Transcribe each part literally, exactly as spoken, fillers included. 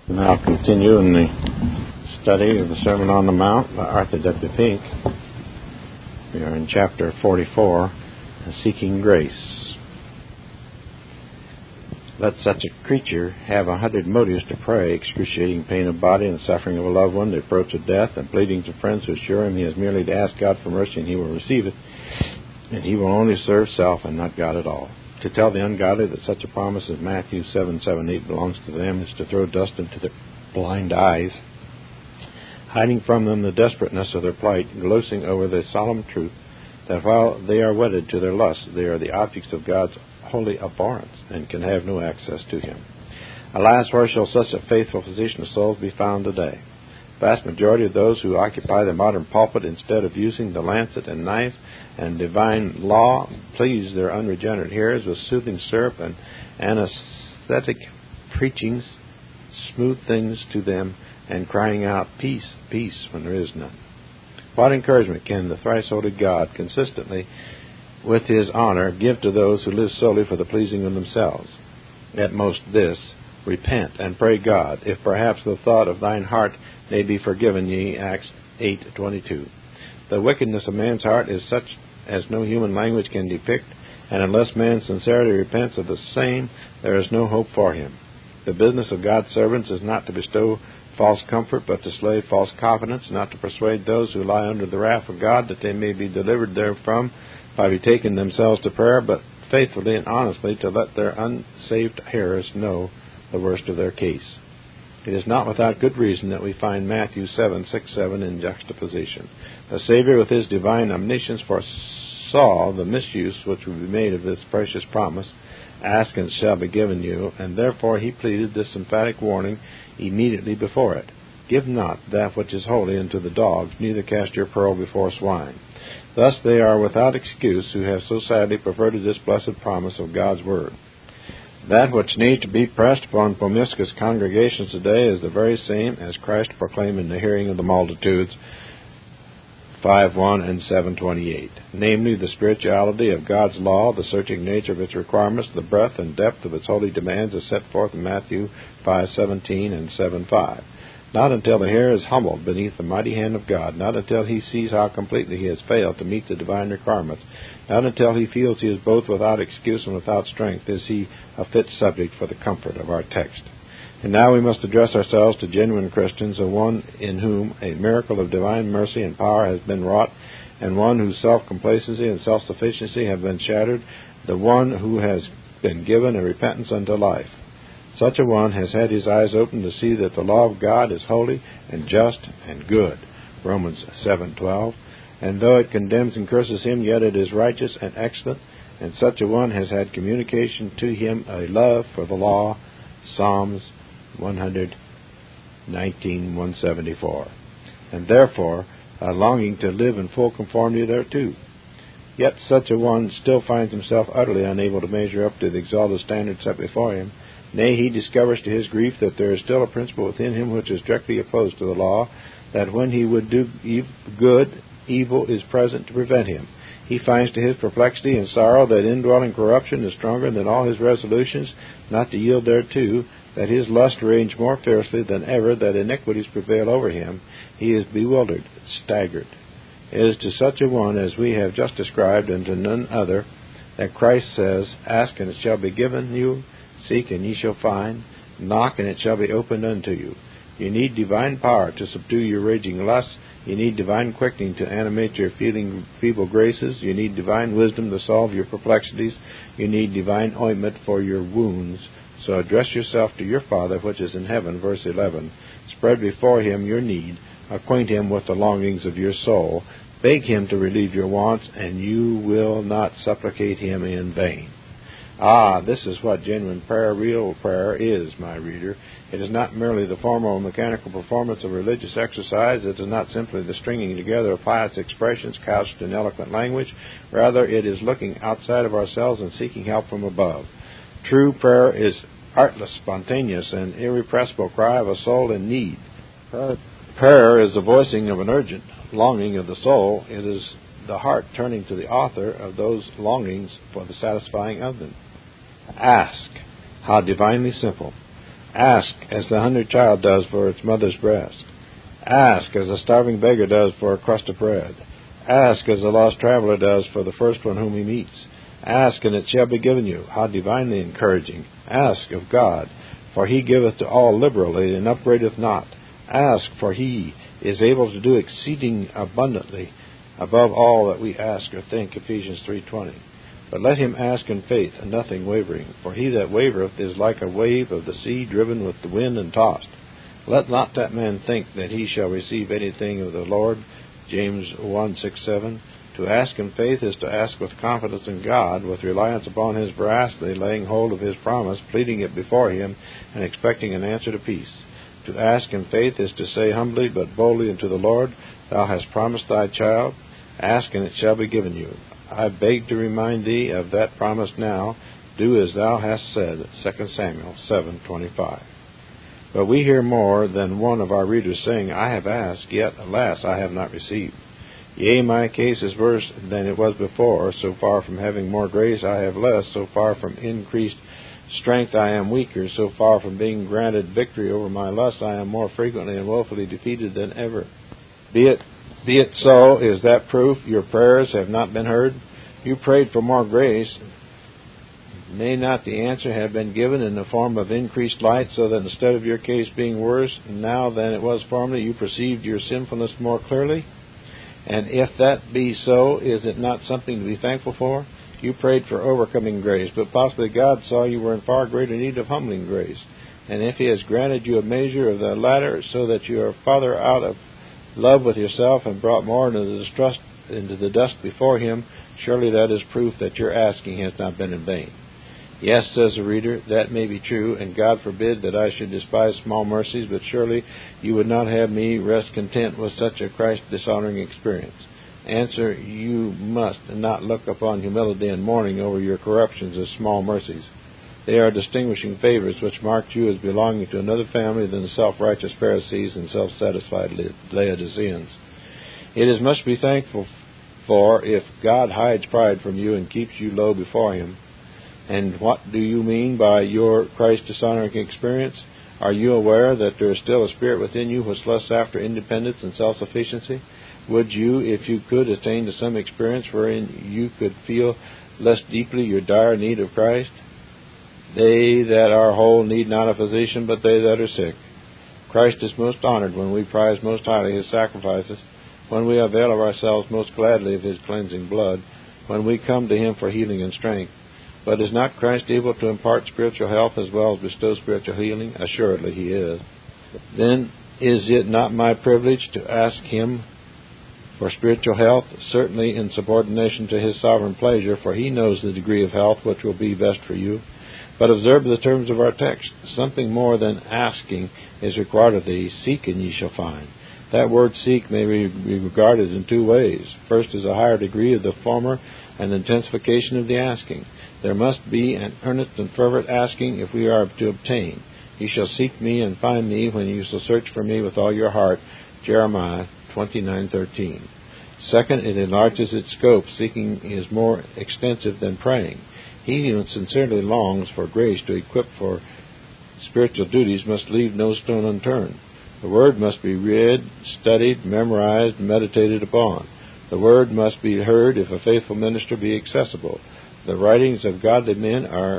Now continue in the study of the Sermon on the Mount by Arthur W. Pink. We are in chapter forty-four, Seeking Grace. Let such a creature have a hundred motives to pray: excruciating pain of body and suffering of a loved one, the approach of death, and pleadings of friends who assure him he has merely to ask God for mercy and he will receive it, and he will only serve self and not God at all. To tell the ungodly that such a promise as Matthew seven, seven, eight belongs to them is to throw dust into their blind eyes, hiding from them the desperateness of their plight, glossing over the solemn truth that while they are wedded to their lusts, they are the objects of God's holy abhorrence and can have no access to Him. Alas, where shall such a faithful physician of souls be found today? The vast majority of those who occupy the modern pulpit, instead of using the lancet and knife and divine law, please their unregenerate hearers with soothing syrup and anesthetic preachings, smooth things to them, and crying out, peace, peace, when there is none. What encouragement can the thrice holy God consistently with His honor give to those who live solely for the pleasing of themselves? At most this: repent and pray God, if perhaps the thought of thine heart may be forgiven ye. Acts eight twenty-two. The wickedness of man's heart is such as no human language can depict, and unless man sincerely repents of the same, there is no hope for him. The business of God's servants is not to bestow false comfort, but to slay false confidence, not to persuade those who lie under the wrath of God that they may be delivered therefrom by betaking themselves to prayer, but faithfully and honestly to let their unsaved hearers know the worst of their case. It is not without good reason that we find Matthew seven, six, seven in juxtaposition. The Savior, with His divine omniscience, foresaw the misuse which would be made of this precious promise: ask and it shall be given you, and therefore He pleaded this emphatic warning immediately before it: give not that which is holy unto the dogs, neither cast your pearl before swine. Thus they are without excuse who have so sadly perverted this blessed promise of God's Word. That which needs to be pressed upon promiscuous congregations today is the very same as Christ proclaimed in the hearing of the multitudes, five one and seven twenty-eight, namely the spirituality of God's law, the searching nature of its requirements, the breadth and depth of its holy demands as set forth in Matthew five seventeen and seven five. Not until the hearer is humbled beneath the mighty hand of God, not until he sees how completely he has failed to meet the divine requirements, not until he feels he is both without excuse and without strength, is he a fit subject for the comfort of our text. And now we must address ourselves to genuine Christians, the one in whom a miracle of divine mercy and power has been wrought, and one whose self-complacency and self-sufficiency have been shattered, the one who has been given a repentance unto life. Such a one has had his eyes opened to see that the law of God is holy and just and good, Romans seven twelve, and though it condemns and curses him, yet it is righteous and excellent, and such a one has had communication to him a love for the law, Psalms one nineteen, one seventy-four, and therefore a longing to live in full conformity thereto. Yet such a one still finds himself utterly unable to measure up to the exalted standard set before him. Nay, he discovers to his grief that there is still a principle within him which is directly opposed to the law, that when he would do good, evil is present to prevent him. He finds to his perplexity and sorrow that indwelling corruption is stronger than all his resolutions not to yield thereto, that his lust rage more fiercely than ever, that iniquities prevail over him. He is bewildered, staggered. It is to such a one as we have just described, and to none other, that Christ says, ask and it shall be given you, seek and ye shall find, knock and it shall be opened unto you. You need divine power to subdue your raging lusts. You need divine quickening to animate your feeling feeble graces. You need divine wisdom to solve your perplexities. You need divine ointment for your wounds. So address yourself to your Father which is in heaven, verse eleven. Spread before Him your need. Acquaint Him with the longings of your soul. Beg Him to relieve your wants, and you will not supplicate Him in vain. Ah, this is what genuine prayer, real prayer, is, my reader. It is not merely the formal mechanical performance of religious exercise. It is not simply the stringing together of pious expressions couched in eloquent language. Rather, it is looking outside of ourselves and seeking help from above. True prayer is artless, spontaneous, and irrepressible cry of a soul in need. Prayer is the voicing of an urgent longing of the soul. It is the heart turning to the author of those longings for the satisfying of them. Ask. How divinely simple. Ask as the hungry child does for its mother's breast. Ask as a starving beggar does for a crust of bread. Ask as a lost traveler does for the first one whom he meets. Ask, and it shall be given you. How divinely encouraging. Ask of God, for he giveth to all liberally, and upbraideth not. Ask, for he is able to do exceeding abundantly above all that we ask or think. Ephesians three twenty. But let him ask in faith, and nothing wavering. For he that wavereth is like a wave of the sea, driven with the wind and tossed. Let not that man think that he shall receive anything of the Lord. James one six seven. To ask in faith is to ask with confidence in God, with reliance upon his veracity, laying hold of his promise, pleading it before him, and expecting an answer to peace. To ask in faith is to say humbly but boldly unto the Lord, Thou hast promised thy child. Ask, and it shall be given you. I beg to remind thee of that promise now. Do as thou hast said. Second Samuel seven twenty-five. But we hear more than one of our readers saying, I have asked, yet, alas, I have not received. Yea, my case is worse than it was before. So far from having more grace, I have less. So far from increased strength, I am weaker. So far from being granted victory over my lusts, I am more frequently and woefully defeated than ever. Be it, be it so. Is that proof your prayers have not been heard? You prayed for more grace. May not the answer have been given in the form of increased light, so that instead of your case being worse now than it was formerly, you perceived your sinfulness more clearly? And if that be so, is it not something to be thankful for? You prayed for overcoming grace, but possibly God saw you were in far greater need of humbling grace. And if he has granted you a measure of the latter, so that you are farther out of love with yourself and brought more into the distrust, into the dust before him, surely that is proof that your asking has not been in vain. Yes, says the reader, that may be true, and God forbid that I should despise small mercies, but surely you would not have me rest content with such a Christ-dishonoring experience. Answer, you must not look upon humility and mourning over your corruptions as small mercies. They are distinguishing favors which marked you as belonging to another family than the self-righteous Pharisees and self-satisfied Laodiceans. It is much to be thankful for if God hides pride from you and keeps you low before him. And what do you mean by your Christ-dishonoring experience? Are you aware that there is still a spirit within you which lusts after independence and self-sufficiency? Would you, if you could, attain to some experience wherein you could feel less deeply your dire need of Christ? They that are whole need not a physician, but they that are sick. Christ is most honored when we prize most highly his sacrifices, when we avail of ourselves most gladly of his cleansing blood, when we come to him for healing and strength. But is not Christ able to impart spiritual health as well as bestow spiritual healing? Assuredly he is. Then is it not my privilege to ask him for spiritual health? Certainly in subordination to his sovereign pleasure, for he knows the degree of health which will be best for you. But observe the terms of our text. Something more than asking is required of thee. Seek and ye shall find. That word seek may be regarded in two ways. First, as a higher degree of the former, and intensification of the asking. There must be an earnest and fervent asking if we are to obtain. You shall seek me and find me when you shall search for me with all your heart. Jeremiah twenty-nine thirteen. Second, it enlarges its scope. Seeking is more extensive than praying. He who sincerely longs for grace to equip for spiritual duties must leave no stone unturned. The Word must be read, studied, memorized, meditated upon. The Word must be heard if a faithful minister be accessible. The writings of godly men are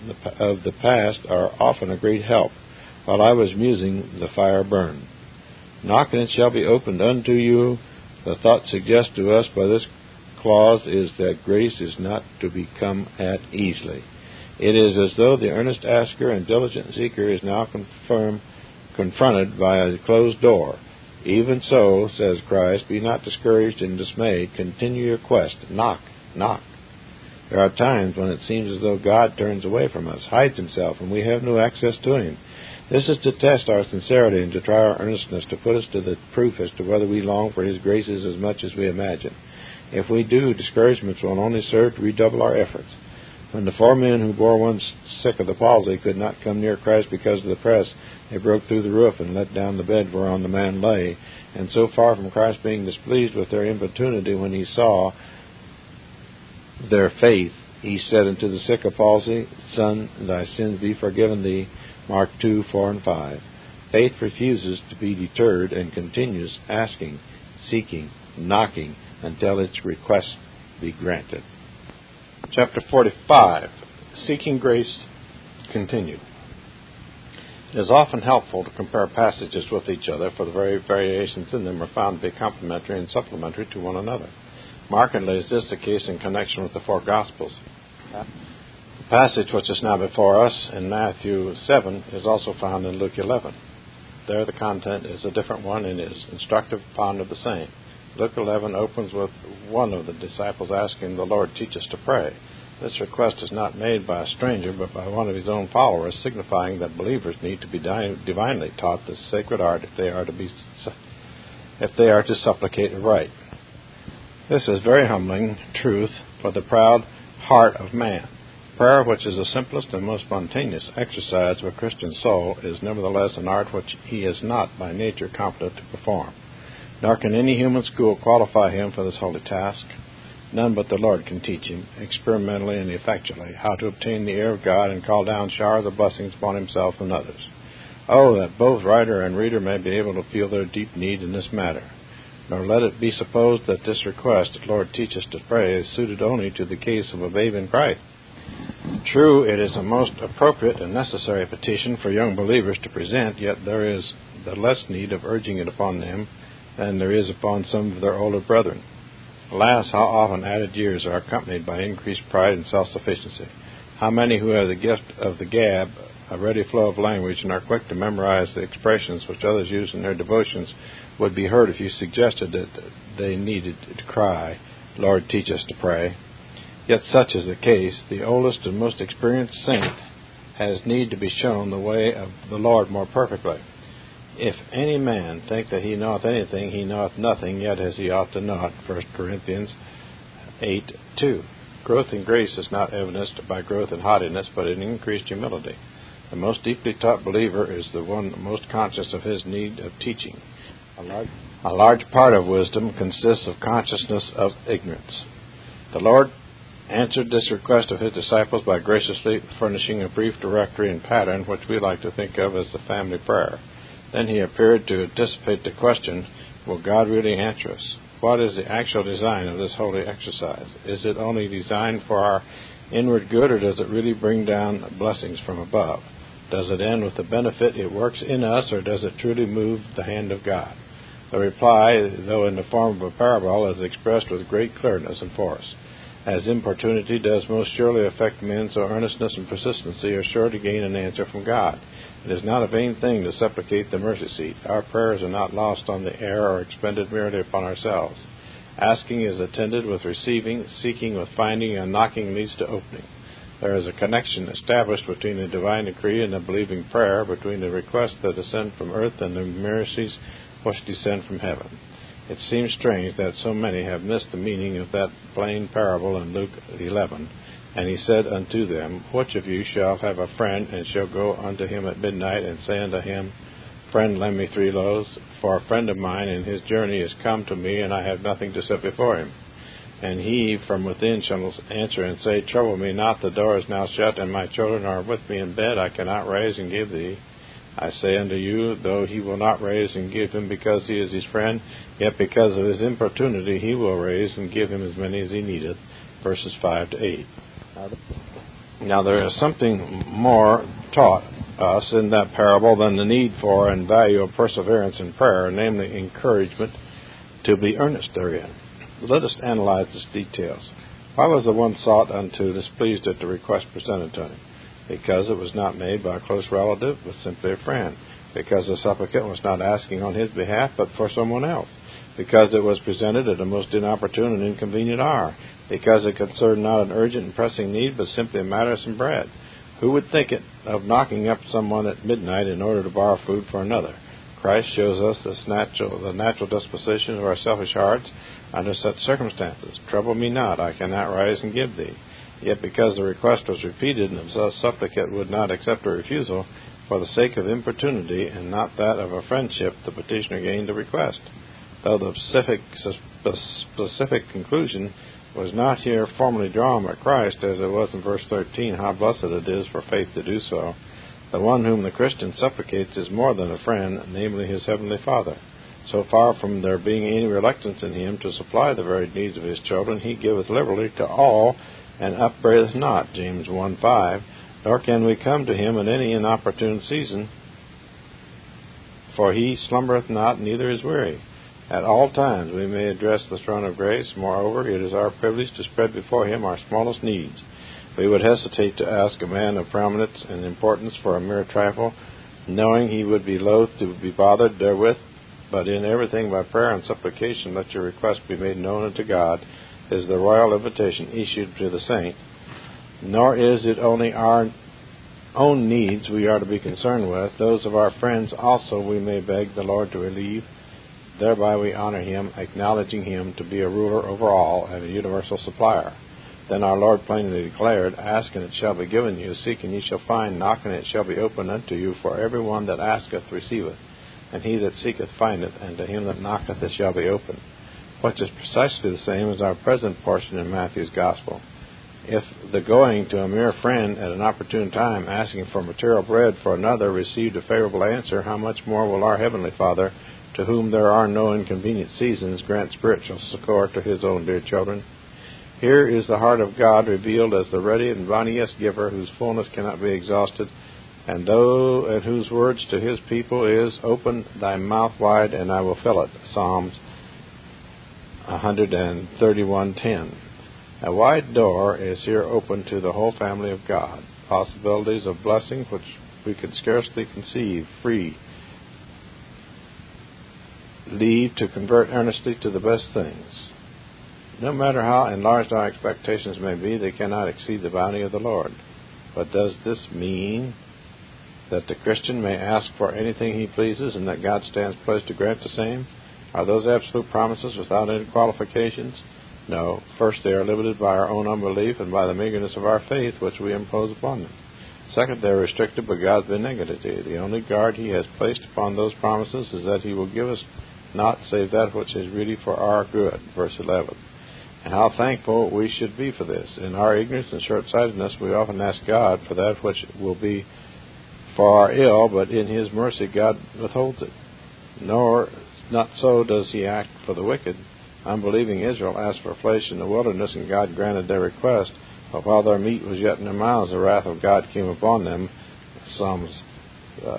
of the past are often a great help. While I was musing, the fire burned. Knock and it shall be opened unto you. The thought suggested to us by this clause is that grace is not to be come at easily. It is as though the earnest asker and diligent seeker is now confirmed, confronted by a closed door. Even so, says Christ, be not discouraged and dismayed. Continue your quest. Knock, knock. There are times when it seems as though God turns away from us, hides himself, and we have no access to him. This is to test our sincerity and to try our earnestness, to put us to the proof as to whether we long for his graces as much as we imagine. If we do, discouragements will only serve to redouble our efforts. When the four men who bore one sick of the palsy could not come near Christ because of the press, they broke through the roof and let down the bed whereon the man lay. And so far from Christ being displeased with their importunity when he saw their faith, he said unto the sick of palsy, Son, thy sins be forgiven thee. Mark two, four, and five. Faith refuses to be deterred and continues asking, seeking, knocking until its request be granted. Chapter forty-five. Seeking Grace Continued. It is often helpful to compare passages with each other, for the very variations in them are found to be complementary and supplementary to one another. Markedly is this the case in connection with the four Gospels. The passage which is now before us in Matthew seven is also found in Luke eleven. There the content is a different one and is instructive upon of the same. Luke eleven opens with one of the disciples asking the Lord, "Teach us to pray." This request is not made by a stranger, but by one of his own followers, signifying that believers need to be divinely taught this sacred art if they are to be, if they are to supplicate aright. This is very humbling truth for the proud heart of man. Prayer, which is the simplest and most spontaneous exercise of a Christian soul, is nevertheless an art which he is not by nature competent to perform. Nor can any human school qualify him for this holy task. None but the Lord can teach him, experimentally and effectually, how to obtain the ear of God and call down showers of blessings upon himself and others. Oh, that both writer and reader may be able to feel their deep need in this matter. Nor let it be supposed that this request, "Lord, teach us to pray," is suited only to the case of a babe in Christ. True, it is a most appropriate and necessary petition for young believers to present, yet there is the less need of urging it upon them than there is upon some of their older brethren. Alas, how often added years are accompanied by increased pride and self-sufficiency. How many who have the gift of the gab, a ready flow of language, and are quick to memorize the expressions which others use in their devotions, would be hurt if you suggested that they needed to cry, "Lord, teach us to pray." Yet such is the case. The oldest and most experienced saint has need to be shown the way of the Lord more perfectly. If any man think that he knoweth anything, he knoweth nothing, yet as he ought to know it. First Corinthians eight two. Growth in grace is not evidenced by growth in haughtiness, but in increased humility. The most deeply taught believer is the one most conscious of his need of teaching. A large, a large part of wisdom consists of consciousness of ignorance. The Lord answered this request of his disciples by graciously furnishing a brief directory and pattern which we like to think of as the family prayer. Then he appeared to anticipate the question, will God really answer us? What is the actual design of this holy exercise? Is it only designed for our inward good, or does it really bring down blessings from above? Does it end with the benefit it works in us, or does it truly move the hand of God? The reply, though in the form of a parable, is expressed with great clearness and force. As importunity does most surely affect men, so earnestness and persistency are sure to gain an answer from God. It is not a vain thing to supplicate the mercy seat. Our prayers are not lost on the air or expended merely upon ourselves. Asking is attended with receiving, seeking with finding, and knocking leads to opening. There is a connection established between the divine decree and the believing prayer, between the requests that ascend from earth and the mercies which descend from heaven. It seems strange that so many have missed the meaning of that plain parable in Luke eleven. And he said unto them, Which of you shall have a friend, and shall go unto him at midnight, and say unto him, Friend, lend me three loaves, for a friend of mine in his journey is come to me, and I have nothing to set before him. And he from within shall answer and say, Trouble me not, the door is now shut, and my children are with me in bed, I cannot raise and give thee. I say unto you, though he will not raise and give him because he is his friend, yet because of his importunity he will raise and give him as many as he needeth. Verses five to eight. Now there is something more taught us in that parable than the need for and value of perseverance in prayer, namely encouragement to be earnest therein. Let us analyze its details. Why was the one sought unto displeased at the request presented to him? Because it was not made by a close relative, but simply a friend. Because the supplicant was not asking on his behalf, but for someone else. Because it was presented at a most inopportune and inconvenient hour. Because it concerned not an urgent and pressing need, but simply a matter of some bread. Who would think it of knocking up someone at midnight in order to borrow food for another? Christ shows us this natural, the natural disposition of our selfish hearts under such circumstances. Trouble me not, I cannot rise and give thee. Yet because the request was repeated and the supplicant would not accept a refusal, for the sake of importunity and not that of a friendship, the petitioner gained the request. Though the specific, specific conclusion was not here formally drawn by Christ, as it was in verse thirteen, how blessed it is for faith to do so, The one whom the Christian supplicates is more than a friend, namely his heavenly Father. So far from there being any reluctance in him to supply the varied needs of his children, he giveth liberally to all, and upbraideth not, James one five, nor can we come to him in any inopportune season, for he slumbereth not, neither is weary. At all times we may address the throne of grace. Moreover, it is our privilege to spread before him our smallest needs. We would hesitate to ask a man of prominence and importance for a mere trifle, knowing he would be loath to be bothered therewith, but in everything by prayer and supplication let your request be made known unto God, is the royal invitation issued to the saint. Nor is it only our own needs we are to be concerned with, those of our friends also we may beg the Lord to relieve. Thereby we honor him, acknowledging him to be a ruler over all and a universal supplier. Then our Lord plainly declared, Ask, and it shall be given you. Seek, and ye shall find. Knock, and it shall be opened unto you. For every one that asketh receiveth, and he that seeketh findeth, and to him that knocketh it shall be opened. Which is precisely the same as our present portion in Matthew's Gospel. If the going to a mere friend at an opportune time, asking for material bread for another, received a favorable answer, how much more will our Heavenly Father, to whom there are no inconvenient seasons, grant spiritual succor to his own dear children? Here is the heart of God revealed as the ready and bounteous giver, whose fullness cannot be exhausted, and though and whose words to his people is, Open thy mouth wide, and I will fill it. Psalms one thirty-one ten. A wide door is here open to the whole family of God. Possibilities of blessing which we could scarcely conceive, free, leave to convert earnestly to the best things. No matter how enlarged our expectations may be, they cannot exceed the bounty of the Lord. But does this mean that the Christian may ask for anything he pleases, and that God stands pledged to grant the same? Are those absolute promises without any qualifications? No. First, they are limited by our own unbelief and by the meagerness of our faith, which we impose upon them. Second, they are restricted by God's benignity. The only guard he has placed upon those promises is that he will give us not save that which is really for our good. Verse eleven. And how thankful we should be for this. In our ignorance and short-sightedness, we often ask God for that which will be for our ill, but in his mercy God withholds it. Nor, not so does he act for the wicked. Unbelieving Israel asked for flesh in the wilderness, and God granted their request. But while their meat was yet in their mouths, the wrath of God came upon them. Psalms uh,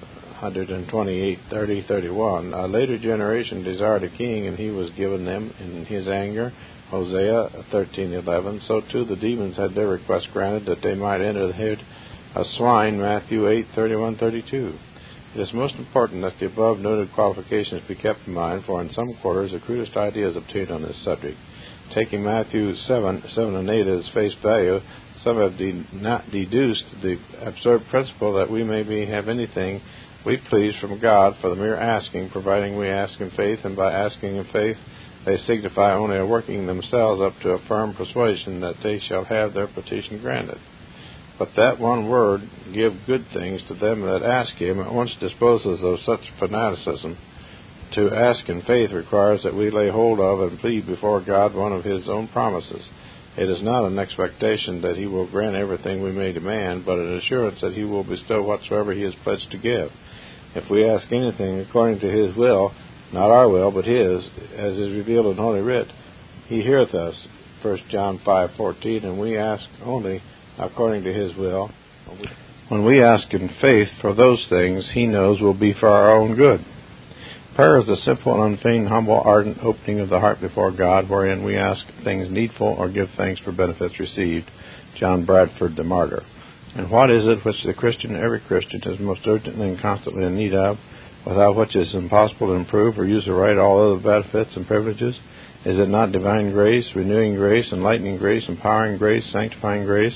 one twenty-eight, thirty, thirty-one. A later generation desired a king, and he was given them in his anger. Hosea thirteen eleven. So too the demons had their request granted, that they might enter the head of swine. Matthew eight, thirty-one, thirty-two. It is most important that the above noted qualifications be kept in mind, for in some quarters the crudest ideas obtained on this subject. Taking Matthew seven, seven and eight as face value, some have de- not deduced the absurd principle that we may be, have anything we please from God for the mere asking, providing we ask in faith, and by asking in faith they signify only a working themselves up to a firm persuasion that they shall have their petition granted. But that one word, give good things to them that ask him, at once disposes of such fanaticism. To ask in faith requires that we lay hold of and plead before God one of his own promises. It is not an expectation that he will grant everything we may demand, but an assurance that he will bestow whatsoever he has pledged to give. If we ask anything according to his will, not our will, but his, as is revealed in Holy Writ, he heareth us, First John five fourteen, and we ask only according to his will. When we ask in faith for those things he knows will be for our own good. Prayer is the simple and unfeigned, humble, ardent opening of the heart before God, wherein we ask things needful or give thanks for benefits received. John Bradford, the martyr. And what is it which the Christian, every Christian, is most urgently and constantly in need of, without which it is impossible to improve or use aright all other benefits and privileges? Is it not divine grace, renewing grace, enlightening grace, empowering grace, sanctifying grace?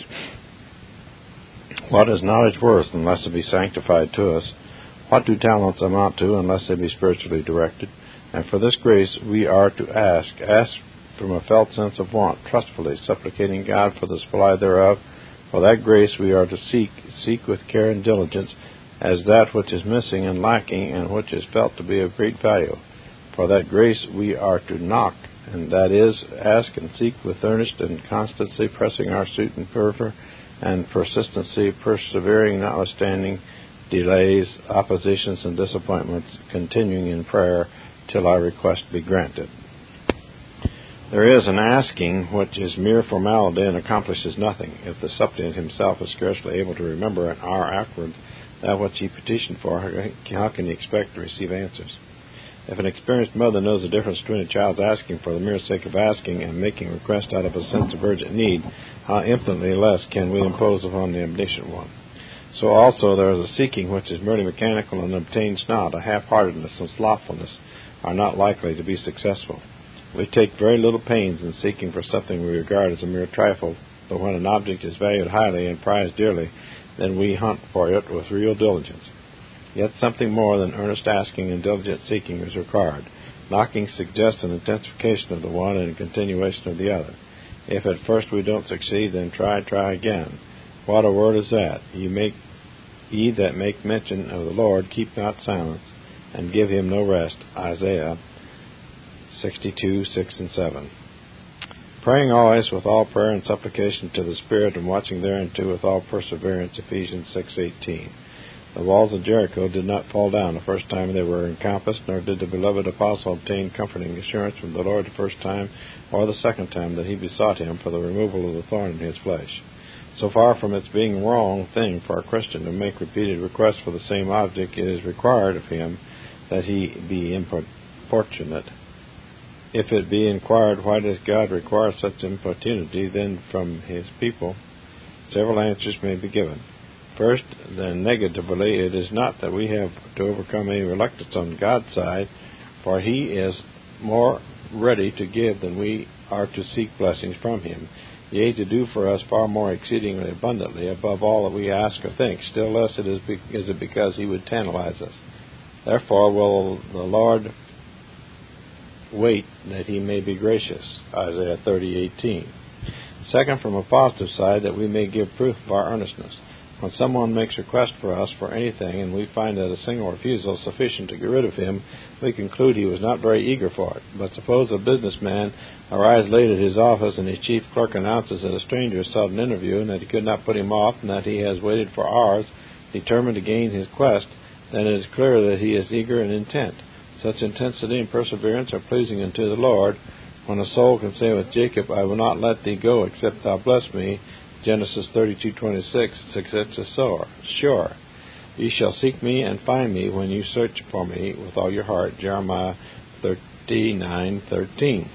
What is knowledge worth unless it be sanctified to us? What do talents amount to unless they be spiritually directed? And for this grace we are to ask, ask from a felt sense of want, trustfully, supplicating God for the supply thereof. For that grace we are to seek, seek with care and diligence, as that which is missing and lacking, and which is felt to be of great value. For that grace we are to knock, and that is, ask and seek with earnest and constancy, pressing our suit in fervor, and persistency, persevering notwithstanding delays, oppositions, and disappointments, continuing in prayer till our request be granted. There is an asking which is mere formality and accomplishes nothing. If the suppliant himself is scarcely able to remember an hour afterward that which he petitioned for, how can he expect to receive answers? If an experienced mother knows the difference between a child's asking for the mere sake of asking and making request out of a sense of urgent need, how infinitely less can we impose upon the omniscient one? So also there is a seeking which is merely mechanical and obtains not. A half-heartedness and slothfulness are not likely to be successful. We take very little pains in seeking for something we regard as a mere trifle, but when an object is valued highly and prized dearly, then we hunt for it with real diligence. Yet something more than earnest asking and diligent seeking is required. Knocking suggests an intensification of the one and a continuation of the other. If at first we don't succeed, then try, try again. What a word is that! Ye make, ye that make mention of the Lord, keep not silence, and give him no rest. Isaiah sixty-two, six and seven. Praying always with all prayer and supplication to the Spirit, and watching thereunto with all perseverance. Ephesians six, eighteen. The walls of Jericho did not fall down the first time they were encompassed, nor did the beloved apostle obtain comforting assurance from the Lord the first time or the second time that he besought him for the removal of the thorn in his flesh. So far from its being a wrong thing for a Christian to make repeated requests for the same object, it is required of him that he be importunate. If it be inquired, why does God require such importunity then from his people, several answers may be given. First, then negatively, it is not that we have to overcome any reluctance on God's side, for he is more ready to give than we are to seek blessings from him, yea, to do for us far more exceedingly abundantly above all that we ask or think. Still less it is, be, is it because he would tantalize us. Therefore will the Lord wait that he may be gracious. Isaiah thirty, eighteen. Second, from a positive side, that we may give proof of our earnestness. When someone makes request for us for anything, and we find that a single refusal is sufficient to get rid of him, we conclude he was not very eager for it. But suppose a businessman arrives late at his office, and his chief clerk announces that a stranger has sought an interview, and that he could not put him off, and that he has waited for hours, determined to gain his quest, then it is clear that he is eager and intent. Such intensity and perseverance are pleasing unto the Lord. When a soul can say with Jacob, I will not let thee go except thou bless me, Genesis thirty-two, twenty-six, success is sure. Ye shall seek me and find me when you search for me with all your heart, Jeremiah thirty-nine, thirteen.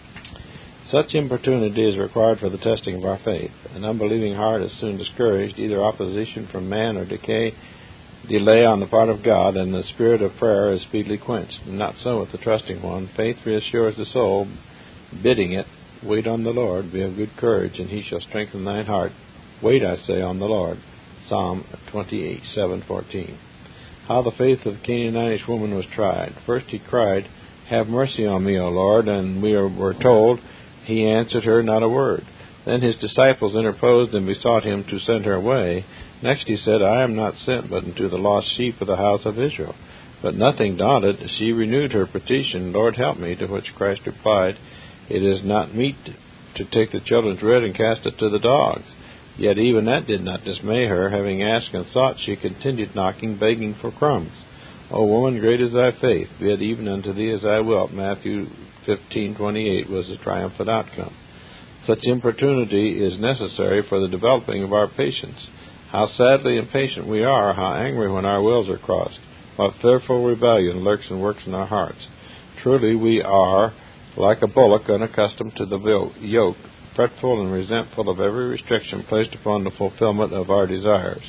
Such importunity is required for the testing of our faith. An unbelieving heart is soon discouraged, either opposition from man or decay, delay on the part of God, and the spirit of prayer is speedily quenched. Not so with the trusting one. Faith reassures the soul, bidding it, wait on the Lord, be of good courage, and he shall strengthen thine heart. Wait, I say, on the Lord. Psalm twenty-eight, seven, fourteen. How the faith of the Canaanitish woman was tried. First he cried, Have mercy on me, O Lord, and we are, were told, he answered her not a word. Then his disciples interposed and besought him to send her away. Next he said, I am not sent but unto the lost sheep of the house of Israel. But nothing daunted, she renewed her petition, Lord, help me, to which Christ replied, It is not meet to take the children's bread and cast it to the dogs. Yet even that did not dismay her. Having asked and sought, she continued knocking, begging for crumbs. O woman, great is thy faith. Be it even unto thee as I will. Matthew fifteen, twenty-eight was the triumphant outcome. Such importunity is necessary for the developing of our patience. How sadly impatient we are, how angry when our wills are crossed. What fearful rebellion lurks and works in our hearts. Truly we are like a bullock unaccustomed to the yoke, fretful and resentful of every restriction placed upon the fulfillment of our desires.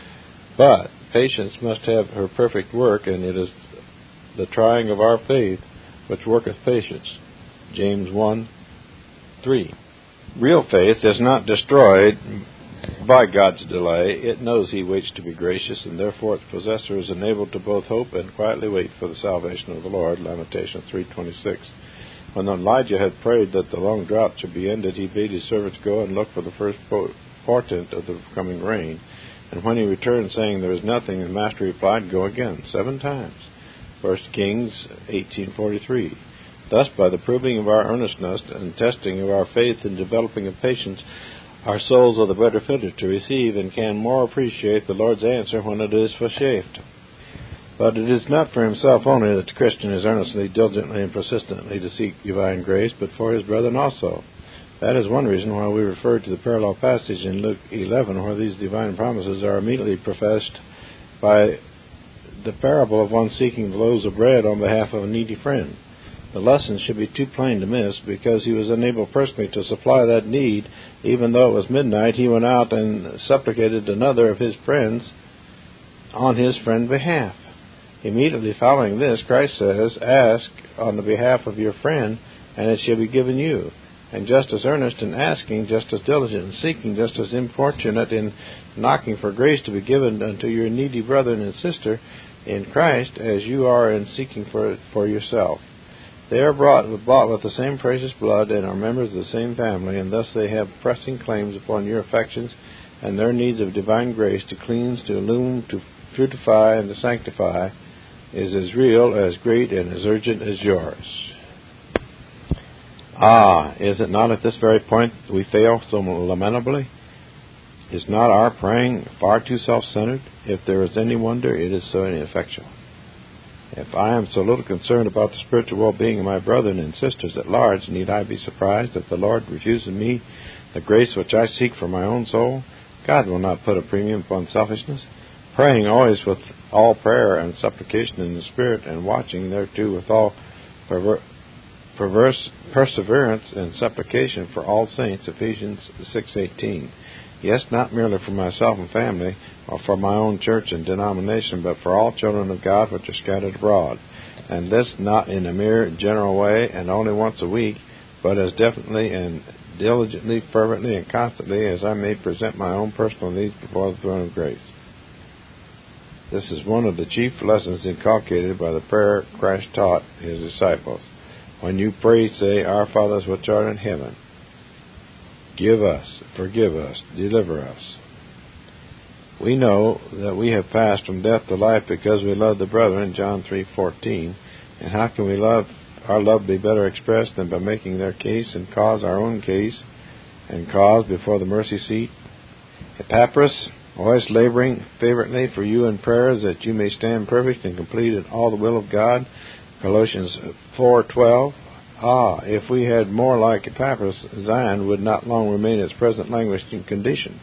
But patience must have her perfect work, and it is the trying of our faith which worketh patience. James one, three. Real faith is not destroyed by God's delay. It knows he waits to be gracious, and therefore its possessor is enabled to both hope and quietly wait for the salvation of the Lord. Lamentations three, twenty-six. When Elijah had prayed that the long drought should be ended, he bade his servants go and look for the first portent of the coming rain. And when he returned, saying, There is nothing, the master replied, Go again, seven times. First Kings eighteen forty-three. Thus, by the proving of our earnestness and testing of our faith and developing of patience, Our souls are the better fitted to receive and can more appreciate the Lord's answer when it is vouchsafed. But it is not for himself only that the Christian is earnestly, diligently, and persistently to seek divine grace, but for his brethren also. That is one reason why we refer to the parallel passage in Luke eleven, where these divine promises are immediately professed by the parable of one seeking the loaves of bread on behalf of a needy friend. The lesson should be too plain to miss, because he was unable personally to supply that need. Even though it was midnight, he went out and supplicated another of his friends on his friend's behalf. Immediately following this, Christ says, "Ask on the behalf of your friend, and it shall be given you." And just as earnest in asking, just as diligent in seeking, just as importunate in knocking for grace to be given unto your needy brother and sister in Christ, as you are in seeking for it for yourself. They are brought, bought with the same precious blood and are members of the same family, and thus they have pressing claims upon your affections and their needs of divine grace to cleanse, to illumine, to fructify, and to sanctify is as real, as great, and as urgent as yours. Ah, is it not at this very point we fail so lamentably? Is not our praying far too self-centered? If there is any wonder, it is so ineffectual. If I am so little concerned about the spiritual well-being of my brethren and sisters at large, need I be surprised that the Lord refuses me the grace which I seek for my own soul? God will not put a premium upon selfishness. Praying always with all prayer and supplication in the Spirit, and watching thereto with all perver- perverse perseverance and supplication for all saints, Ephesians six eighteen. Yes, not merely for myself and family, or for my own church and denomination, but for all children of God which are scattered abroad, and this not in a mere general way and only once a week, but as definitely and diligently, fervently, and constantly as I may present my own personal needs before the throne of grace. This is one of the chief lessons inculcated by the prayer Christ taught his disciples. When you pray, say, "Our Father which art in heaven, give us, forgive us, deliver us." We know that we have passed from death to life because we love the brethren, John three fourteen. And how can we love our love be better expressed than by making their case and cause our own case and cause before the mercy seat? Epaphras, always laboring fervently for you in prayers, that you may stand perfect and complete in all the will of God, Colossians four twelve. Ah, if we had more like Epaphras, Zion would not long remain its present languishing condition.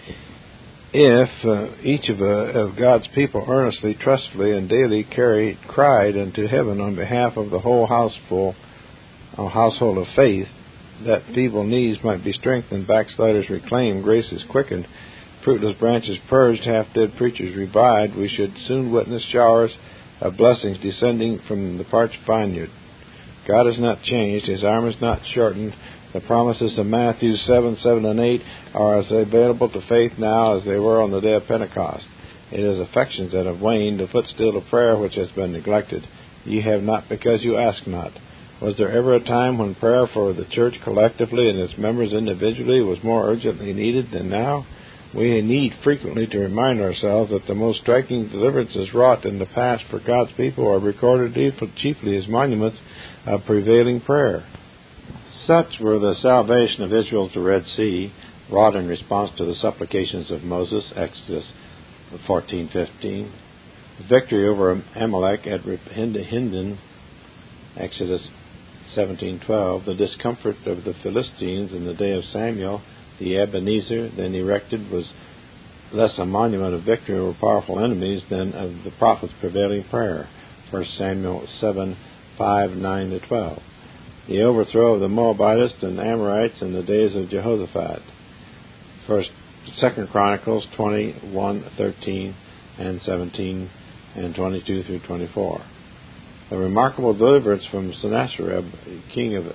If uh, each of, uh, of God's people earnestly, trustfully, and daily carried, cried unto heaven on behalf of the whole houseful, uh, household of faith, that feeble knees might be strengthened, backsliders reclaimed, grace is quickened, fruitless branches purged, half-dead preachers revived, we should soon witness showers of blessings descending from the parched vineyard. God is not changed. His arm is not shortened. The promises of Matthew seven, seven, and eight are as available to faith now as they were on the day of Pentecost. It is affections that have waned, the footstool of prayer which has been neglected. Ye have not because you ask not. Was there ever a time when prayer for the church collectively and its members individually was more urgently needed than now? We need frequently to remind ourselves that the most striking deliverances wrought in the past for God's people are recorded chiefly as monuments of prevailing prayer. Such were the salvation of Israel at the Red Sea, wrought in response to the supplications of Moses, Exodus fourteen fifteen, victory over Amalek at Hindon, Exodus seventeen twelve, the discomfort of the Philistines in the day of Samuel, the Ebenezer then erected, was less a monument of victory over powerful enemies than of the prophet's prevailing prayer, First Samuel seven five, nine to twelve. The overthrow of the Moabites and Amorites in the days of Jehoshaphat, First, Second Chronicles twenty-one thirteen and seventeen and twenty-two through twenty-four. The remarkable deliverance from Sennacherib, king of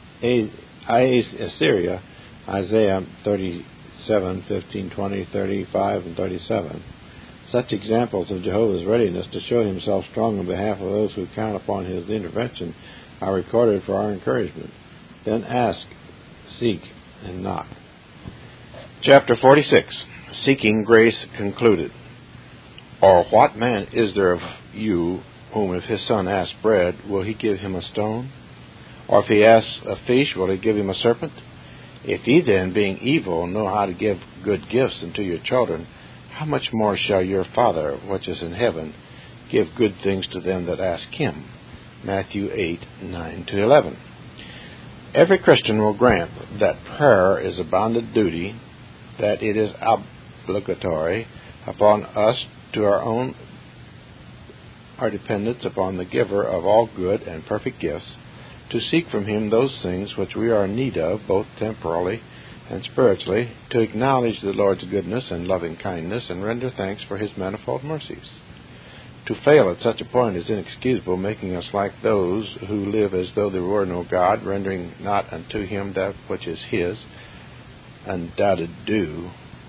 Assyria, Isaiah thirty-seven, fifteen, twenty, thirty-five, and thirty-seven. Such examples of Jehovah's readiness to show himself strong on behalf of those who count upon his intervention are recorded for our encouragement. Then ask, seek, and knock. Chapter forty-six. Seeking Grace Concluded. Or what man is there of you whom if his son asks bread, will he give him a stone? Or if he asks a fish, will he give him a serpent? If ye then, being evil, know how to give good gifts unto your children, how much more shall your Father, which is in heaven, give good things to them that ask him? Matthew eight, nine to eleven. Every Christian will grant that prayer is a bonded duty, that it is obligatory upon us to our own our dependence upon the giver of all good and perfect gifts, to seek from him those things which we are in need of, both temporally and spiritually, to acknowledge the Lord's goodness and loving kindness, and render thanks for his manifold mercies. To fail at such a point is inexcusable, making us like those who live as though there were no God, rendering not unto him that which is his undoubted due.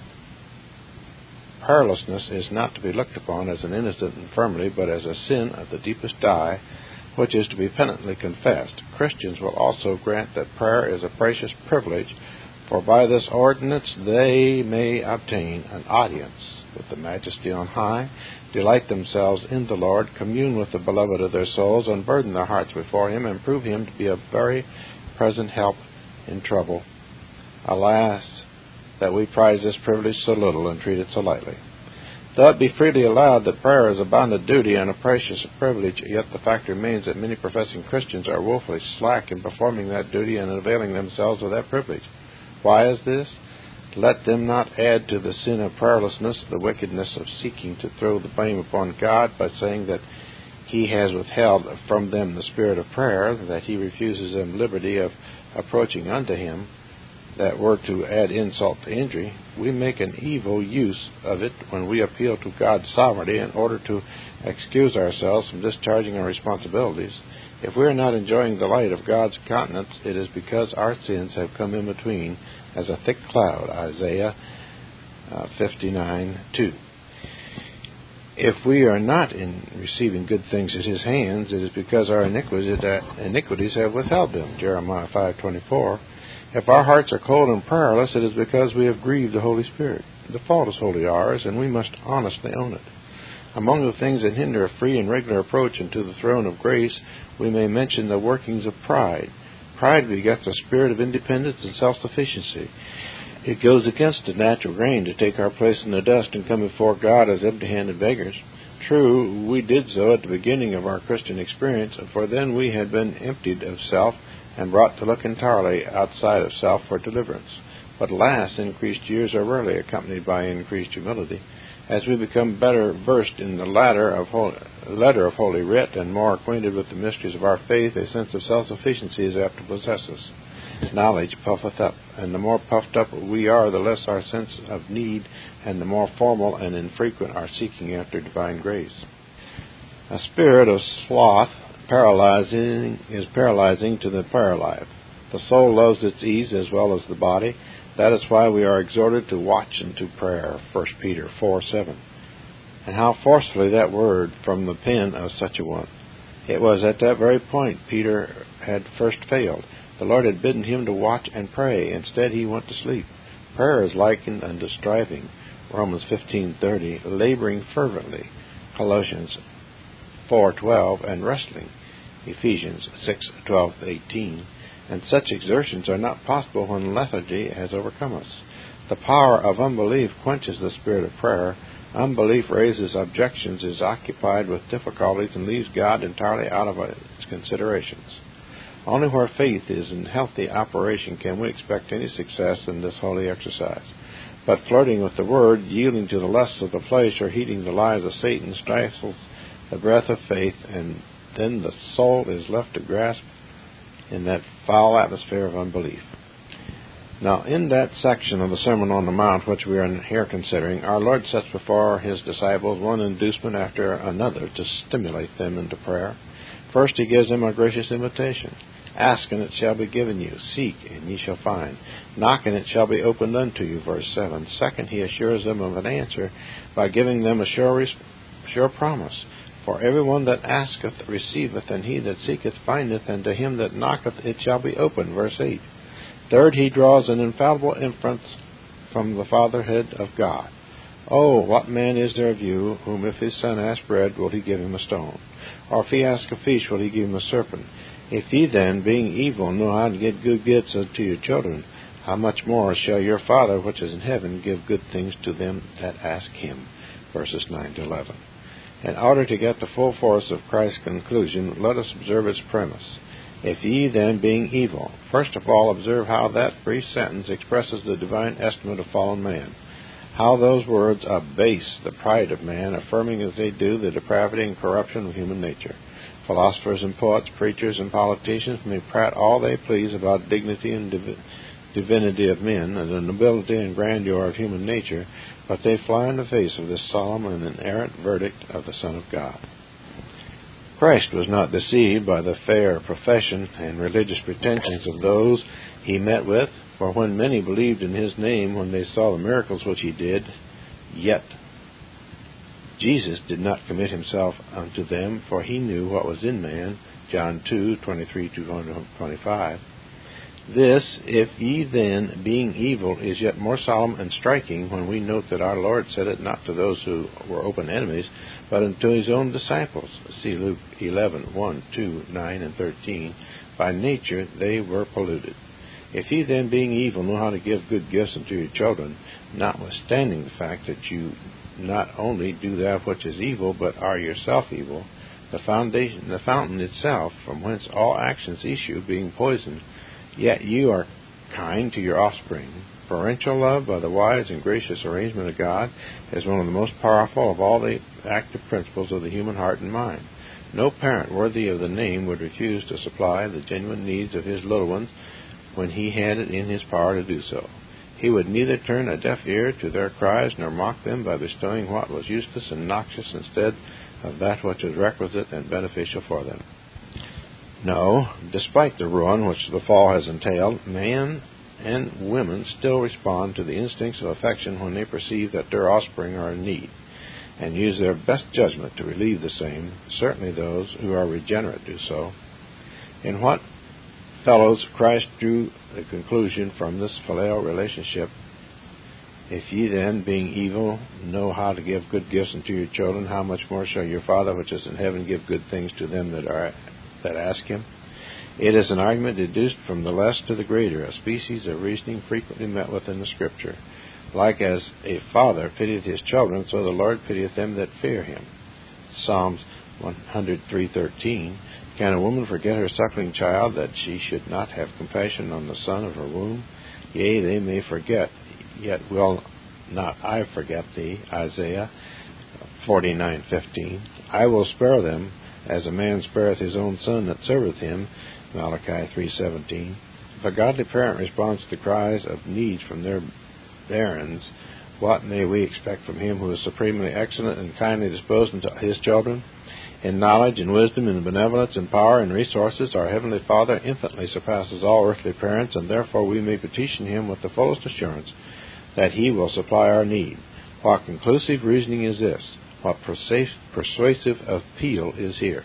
Prayerlessness is not to be looked upon as an innocent infirmity, but as a sin of the deepest dye, which is to be penitently confessed. Christians will also grant that prayer is a precious privilege, for by this ordinance they may obtain an audience with the Majesty on high, delight themselves in the Lord, commune with the Beloved of their souls, unburden their hearts before him, and prove him to be a very present help in trouble. Alas, that we prize this privilege so little and treat it so lightly. Though it be freely allowed that prayer is a bonded duty and a precious privilege, yet the fact remains that many professing Christians are woefully slack in performing that duty and availing themselves of that privilege. Why is this? Let them not add to the sin of prayerlessness the wickedness of seeking to throw the blame upon God by saying that he has withheld from them the spirit of prayer, that he refuses them liberty of approaching unto him, that were to add insult to injury. We make an evil use of it when we appeal to God's sovereignty in order to excuse ourselves from discharging our responsibilities. If we are not enjoying the light of God's countenance, it is because our sins have come in between as a thick cloud, Isaiah uh, fifty-nine two. If we are not in receiving good things at his hands, it is because our iniquities, iniquities have withheld them, Jeremiah five twenty-four. If our hearts are cold and prayerless, it is because we have grieved the Holy Spirit. The fault is wholly ours, and we must honestly own it. Among the things that hinder a free and regular approach into the throne of grace, we may mention the workings of pride. Pride begets a spirit of independence and self-sufficiency. It goes against the natural grain to take our place in the dust and come before God as empty-handed beggars. True, we did so at the beginning of our Christian experience, for then we had been emptied of self and brought to look entirely outside of self for deliverance. But alas, increased years are rarely accompanied by increased humility. As we become better versed in the latter of holy, letter of Holy Writ and more acquainted with the mysteries of our faith, a sense of self-sufficiency is apt to possess us. Knowledge puffeth up, and the more puffed up we are, the less our sense of need, and the more formal and infrequent our seeking after divine grace. A spirit of sloth paralyzing is paralyzing to the prayer life. The soul loves its ease as well as the body. That is why we are exhorted to watch unto prayer, First Peter four seven. And how forcefully that word from the pen of such a one. It was at that very point Peter had first failed. The Lord had bidden him to watch and pray. Instead, he went to sleep. Prayer is likened unto striving, Romans fifteen thirty, laboring fervently, Colossians four twelve, and wrestling, Ephesians six twelve to eighteen. And such exertions are not possible when lethargy has overcome us. The power of unbelief quenches the spirit of prayer. Unbelief raises objections, is occupied with difficulties, and leaves God entirely out of its considerations. Only where faith is in healthy operation can we expect any success in this holy exercise. But flirting with the Word, yielding to the lusts of the flesh, or heeding the lies of Satan stifles the breath of faith, and then the soul is left to grasp in that foul atmosphere of unbelief. Now, in that section of the Sermon on the Mount, which we are here considering, our Lord sets before his disciples one inducement after another to stimulate them into prayer. First, he gives them a gracious invitation. Ask, and it shall be given you. Seek, and ye shall find. Knock, and it shall be opened unto you, verse seven. Second, he assures them of an answer by giving them a sure, sure promise. For everyone that asketh receiveth, and he that seeketh findeth, and to him that knocketh it shall be opened. Verse eight. Third, he draws an infallible inference from the fatherhood of God. Oh, what man is there of you, whom if his son ask bread, will he give him a stone? Or if he ask a fish, will he give him a serpent? If ye then, being evil, know how to get good gifts unto your children, how much more shall your Father which is in heaven give good things to them that ask him? Verses nine to eleven. In order to get the full force of Christ's conclusion, let us observe its premise. If ye then, being evil. First of all, observe how that brief sentence expresses the divine estimate of fallen man. How those words abase the pride of man, affirming as they do the depravity and corruption of human nature. Philosophers and poets, preachers and politicians may prate all they please about dignity and div- divinity of men and the nobility and grandeur of human nature, but they fly in the face of this solemn and inerrant verdict of the Son of God. Christ was not deceived by the fair profession and religious pretensions of those he met with, for when many believed in his name when they saw the miracles which he did, yet Jesus did not commit himself unto them, for he knew what was in man, John two, twenty-three to twenty-five. This, if ye then, being evil, is yet more solemn and striking when we note that our Lord said it not to those who were open enemies, but unto his own disciples. See Luke eleven, one, two, nine, and thirteen. By nature they were polluted. If ye then, being evil, know how to give good gifts unto your children, notwithstanding the fact that you not only do that which is evil, but are yourself evil, the foundation, the fountain itself, from whence all actions issue, being poisoned, yet you are kind to your offspring. Parental love, by the wise and gracious arrangement of God, is one of the most powerful of all the active principles of the human heart and mind. No parent worthy of the name would refuse to supply the genuine needs of his little ones when he had it in his power to do so. He would neither turn a deaf ear to their cries nor mock them by bestowing what was useless and noxious instead of that which was requisite and beneficial for them. No, despite the ruin which the fall has entailed, man and women still respond to the instincts of affection when they perceive that their offspring are in need, and use their best judgment to relieve the same. Certainly those who are regenerate do so. In what follows, Christ drew the conclusion from this filial relationship. If ye then, being evil, know how to give good gifts unto your children, how much more shall your Father which is in heaven give good things to them that are that ask him? It is an argument deduced from the less to the greater, a species of reasoning frequently met with in the Scripture. Like as a father pitieth his children, so the Lord pitieth them that fear him. Psalms one oh three thirteen. Can a woman forget her suckling child, that she should not have compassion on the son of her womb? Yea, they may forget, yet will not I forget thee. Isaiah forty-nine fifteen. I will spare them, as a man spareth his own son that serveth him. Malachi three seventeen. If a godly parent responds to the cries of need from their barons, what may we expect from him who is supremely excellent and kindly disposed unto his children? In knowledge and wisdom and benevolence and power and resources, our Heavenly Father infinitely surpasses all earthly parents, and therefore we may petition him with the fullest assurance that he will supply our need. What conclusive reasoning is this? What persuasive appeal is here?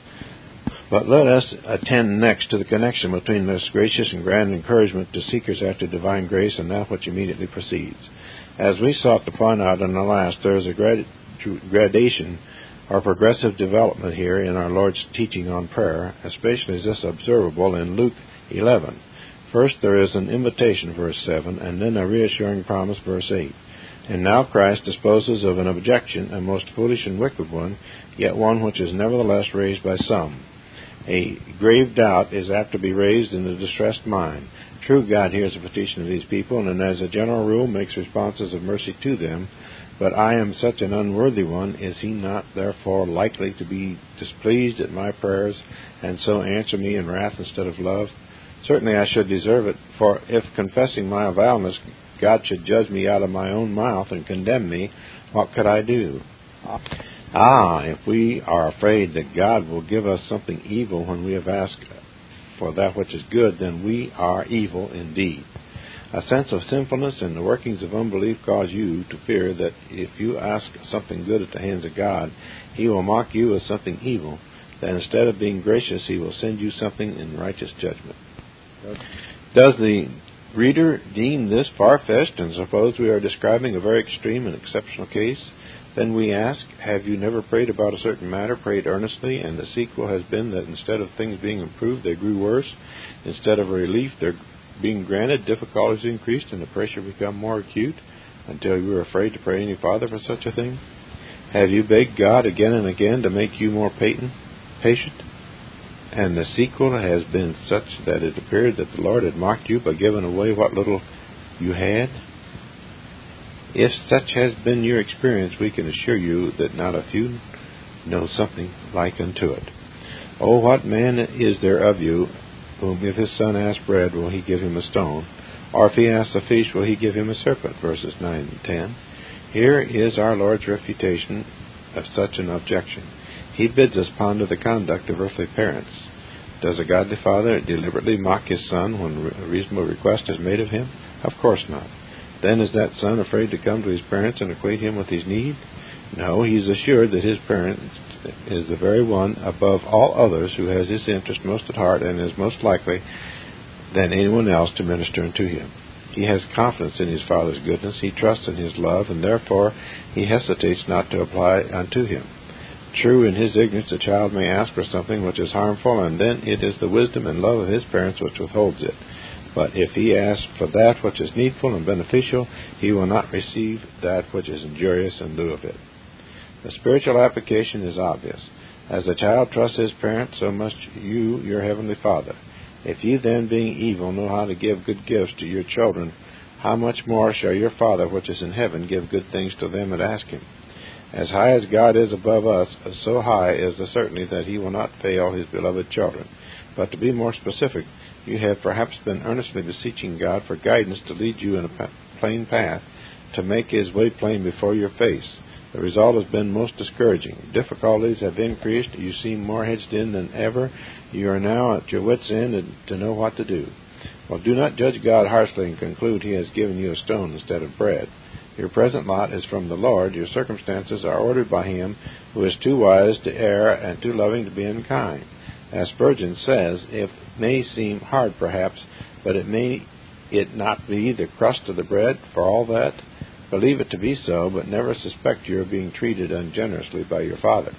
But let us attend next to the connection between this gracious and grand encouragement to seekers after divine grace and that which immediately precedes. As we sought to point out in the last, there is a grad- gradation or progressive development here in our Lord's teaching on prayer, especially as this observable in Luke eleven. First there is an invitation, verse seven, and then a reassuring promise, verse eight. And now Christ disposes of an objection, a most foolish and wicked one, yet one which is nevertheless raised by some. A grave doubt is apt to be raised in the distressed mind. True, God hears the petition of these people, and as a general rule makes responses of mercy to them. But I am such an unworthy one, is he not therefore likely to be displeased at my prayers, and so answer me in wrath instead of love? Certainly I should deserve it, for if confessing my vileness, God should judge me out of my own mouth and condemn me, what could I do? Ah, if we are afraid that God will give us something evil when we have asked for that which is good, then we are evil indeed. A sense of sinfulness and the workings of unbelief cause you to fear that if you ask something good at the hands of God, he will mock you with something evil, that instead of being gracious, he will send you something in righteous judgment. Does the reader deem this far-fetched and suppose we are describing a very extreme and exceptional case? Then we ask, have you never prayed about a certain matter, prayed earnestly, and the sequel has been that instead of things being improved, they grew worse? Instead of relief, their being granted, difficulties increased and the pressure become more acute until you were afraid to pray any farther for such a thing? Have you begged God again and again to make you more patient, and the sequel has been such that it appeared that the Lord had mocked you by giving away what little you had? If such has been your experience, we can assure you that not a few know something like unto it. Oh, what man is there of you whom if his son asks bread, will he give him a stone? Or if he asks a fish, will he give him a serpent? Verses nine and ten. Here is our Lord's refutation of such an objection. He bids us ponder the conduct of earthly parents. Does a godly father deliberately mock his son when a reasonable request is made of him? Of course not. Then is that son afraid to come to his parents and acquaint him with his need? No, he is assured that his parent is the very one above all others who has his interest most at heart and is most likely than anyone else to minister unto him. He has confidence in his father's goodness, he trusts in his love, and therefore he hesitates not to apply unto him. True, in his ignorance a child may ask for something which is harmful, and then it is the wisdom and love of his parents which withholds it. But if he asks for that which is needful and beneficial, he will not receive that which is injurious in lieu of it. The spiritual application is obvious. As a child trusts his parents, so must you your heavenly Father. If ye then, being evil, know how to give good gifts to your children, how much more shall your Father which is in heaven give good things to them that ask him? As high as God is above us, so high is the certainty that he will not fail his beloved children. But to be more specific, you have perhaps been earnestly beseeching God for guidance to lead you in a plain path, to make his way plain before your face. The result has been most discouraging. Difficulties have increased. You seem more hedged in than ever. You are now at your wits' end to know what to do. Well, do not judge God harshly and conclude he has given you a stone instead of bread. Your present lot is from the Lord. Your circumstances are ordered by him, who is too wise to err and too loving to be unkind. As Spurgeon says, it may seem hard perhaps, but it may it not be the crust of the bread for all that? Believe it to be so, but never suspect you are being treated ungenerously by your Father.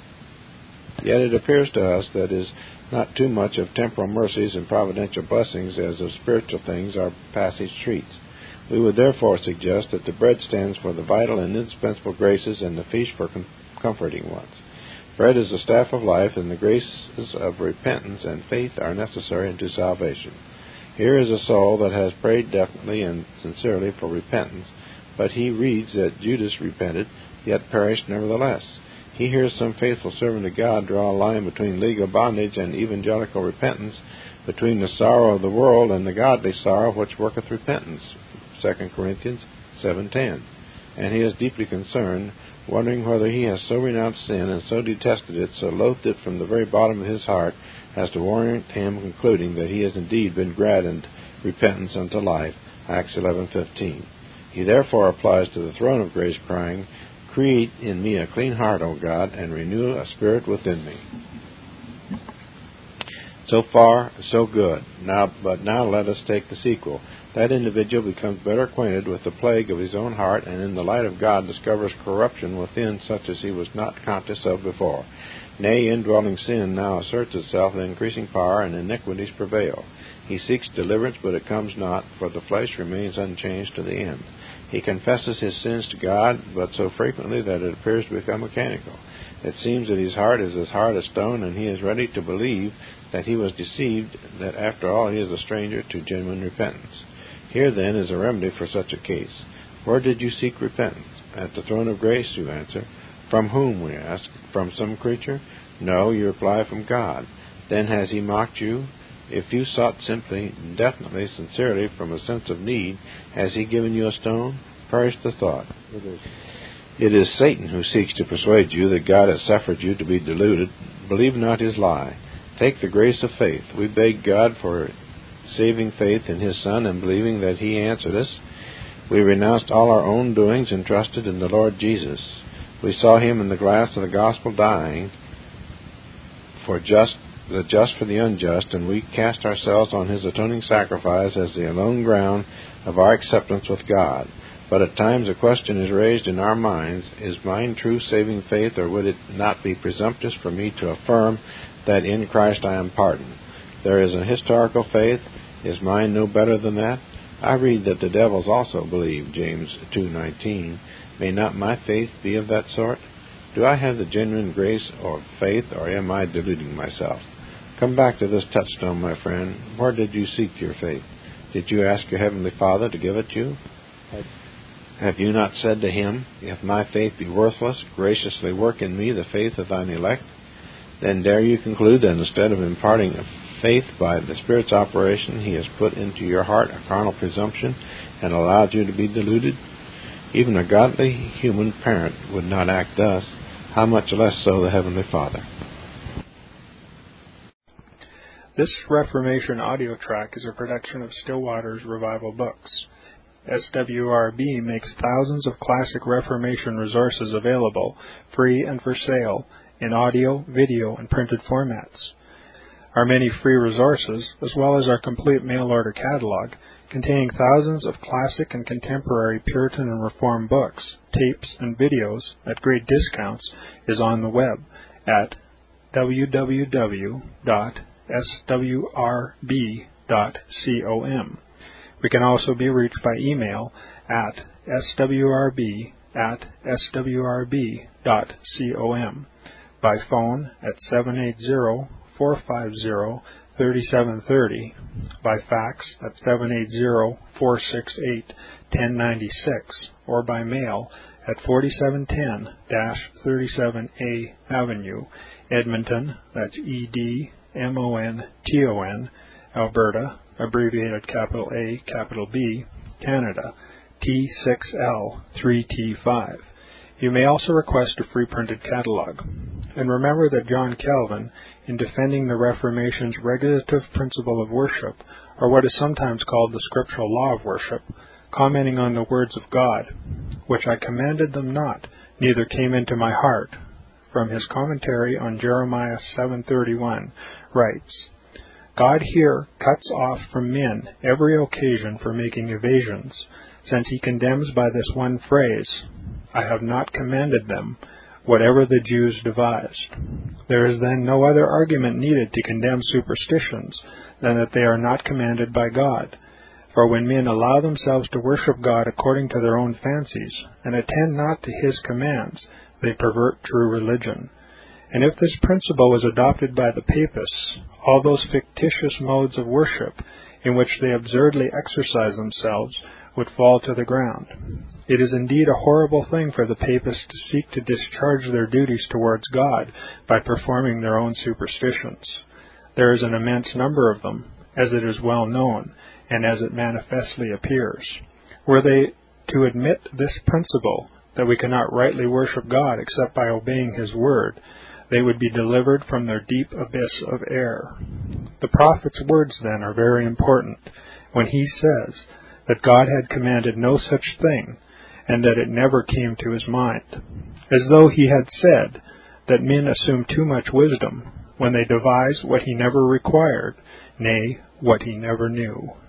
Yet it appears to us that is not too much of temporal mercies and providential blessings as of spiritual things our passage treats. We would therefore suggest that the bread stands for the vital and indispensable graces and the fish for com- comforting ones. Bread is the staff of life, and the graces of repentance and faith are necessary unto salvation. Here is a soul that has prayed definitely and sincerely for repentance, but he reads that Judas repented, yet perished nevertheless. He hears some faithful servant of God draw a line between legal bondage and evangelical repentance, between the sorrow of the world and the godly sorrow which worketh repentance, Second Corinthians seven ten. And he is deeply concerned, wondering whether he has so renounced sin and so detested it, so loathed it from the very bottom of his heart, as to warrant him concluding that he has indeed been granted repentance unto life, Acts eleven fifteen. He therefore applies to the throne of grace, crying, Create in me a clean heart, O God, and renew a spirit within me. So far, so good. Now, but now let us take the sequel. That individual becomes better acquainted with the plague of his own heart, and in the light of God discovers corruption within such as he was not conscious of before. Nay, indwelling sin now asserts itself in increasing power, and iniquities prevail. He seeks deliverance, but it comes not, for the flesh remains unchanged to the end. He confesses his sins to God, but so frequently that it appears to become mechanical. It seems that his heart is as hard as stone, and he is ready to believe that he was deceived, that after all he is a stranger to genuine repentance. Here, then, is a remedy for such a case. Where did you seek repentance? At the throne of grace, you answer. From whom, we ask? From some creature? No, you reply, from God. Then has he mocked you? If you sought simply, definitely, sincerely, from a sense of need, has he given you a stone? Perish the thought. It is Satan who seeks to persuade you that God has suffered you to be deluded. Believe not his lie. Take the grace of faith. We beg God for saving faith in his Son, and believing that he answered us, we renounced all our own doings and trusted in the Lord Jesus. We saw him in the glass of the gospel dying for just the just for the unjust, and we cast ourselves on his atoning sacrifice as the alone ground of our acceptance with God. But at times a question is raised in our minds, is mine true saving faith, or would it not be presumptuous for me to affirm that in Christ I am pardoned? There is a historical faith, Is mine no better than that? I read that the devils also believe, James two nineteen. May not my faith be of that sort? Do I have the genuine grace of faith, or am I deluding myself? Come back to this touchstone, my friend. Where did you seek your faith? Did you ask your Heavenly Father to give it you? Have you not said to Him, if my faith be worthless, graciously work in me the faith of thine elect? Then dare you conclude that instead of imparting faith by the Spirit's operation, He has put into your heart a carnal presumption and allowed you to be deluded? Even a godly human parent would not act thus, how much less so the Heavenly Father? This Reformation audio track is a production of Still Waters Revival Books. S W R B makes thousands of classic Reformation resources available, free and for sale, in audio, video, and printed formats. Our many free resources, as well as our complete mail-order catalog, containing thousands of classic and contemporary Puritan and Reformed books, tapes, and videos at great discounts, is on the web at w w w dot s w r b dot com. We can also be reached by email at s w r b at s w r b dot com, by phone at seven eight zero, four five zero, three seven three zero, by fax at seven eight zero, four six eight, one zero nine six, or by mail at forty-seven ten thirty-seven A Avenue, Edmonton, that's E D M O N T O N, Alberta, abbreviated capital A, capital B, Canada, T six L three T five. You may also request a free printed catalog. And remember that John Calvin, in defending the Reformation's regulative principle of worship, or what is sometimes called the scriptural law of worship, commenting on the words of God, which I commanded them not, neither came into my heart, from his commentary on Jeremiah seven thirty-one, writes, God here cuts off from men every occasion for making evasions, since he condemns by this one phrase, I have not commanded them, whatever the Jews devised. There is then no other argument needed to condemn superstitions than that they are not commanded by God. For when men allow themselves to worship God according to their own fancies, and attend not to His commands, they pervert true religion. And if this principle was adopted by the Papists, all those fictitious modes of worship in which they absurdly exercise themselves would fall to the ground. It is indeed a horrible thing for the Papists to seek to discharge their duties towards God by performing their own superstitions. There is an immense number of them, as it is well known, and as it manifestly appears. Were they to admit this principle, that we cannot rightly worship God except by obeying His word, they would be delivered from their deep abyss of error. The prophet's words, then, are very important, when he says that God had commanded no such thing, and that it never came to his mind, as though he had said that men assume too much wisdom when they devise what he never required, nay, what he never knew.